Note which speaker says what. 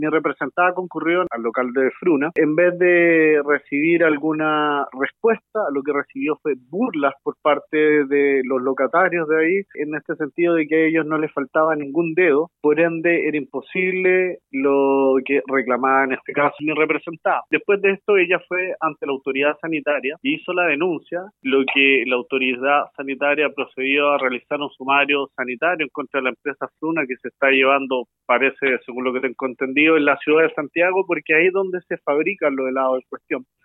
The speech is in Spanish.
Speaker 1: Mi representada concurrió al local de Fruna. En vez de recibir alguna respuesta, lo que recibió fue burlas por parte de los locatarios de ahí, en este sentido de que a ellos no les faltaba ningún dedo, por ende era imposible lo que reclamaba en este caso mi representada. Después de esto ella fue ante la autoridad sanitaria y hizo la denuncia, lo que la autoridad sanitaria procedió a realizar un sumario sanitario en contra de la empresa Fruna, que se está llevando, parece, según lo que tengo entendido, en la ciudad de Santiago, porque ahí es donde se fabrican los helados en cuestión.